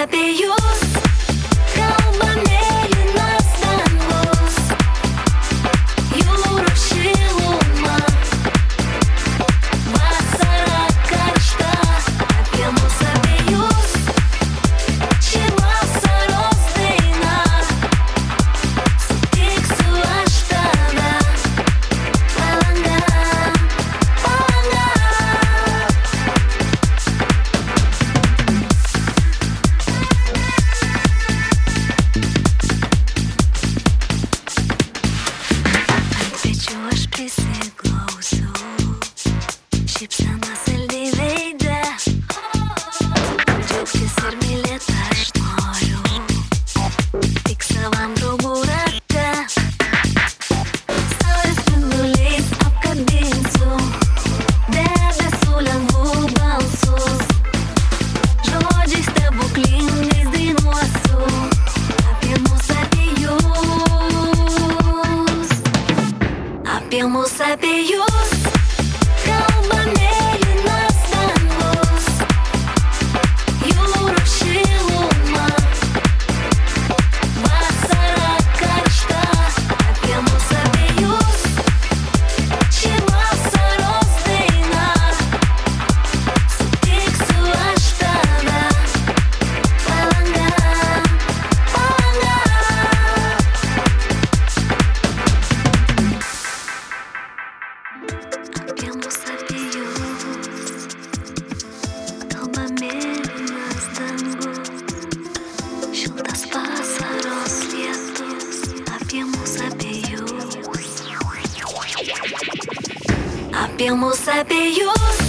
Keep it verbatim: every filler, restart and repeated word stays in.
apie jūs. Kalba mėlynas dangus, jūrų šiluma, vasara karšta. Apie mus abiejus ši vasaros daina. Sutiksiu aš tave, palanga, palanga. Pečiu aš prisiklausiu, šypsena saldi veide. Džiaugtis ir mylėt aš noriu, tik savam draugų rate. Saulės spinduliais apkabinsiu debesų lengvų balsus, žodžiais stebuklingais dainuosiu apie mus, apie jūs. Apie mus, apie jūs. Kalba mėlynas dangus, jūrų šiluma, vasara karšta. Apie mus, apie jūs ši vasaros daina. Sutiksiu aš tave, palanga, palanga. Apie mus, apie jūs. Kalba mėlynas dangus, šiltas vasaros lietus. Apie mus, apie jūs. Apie mus, apie jūs.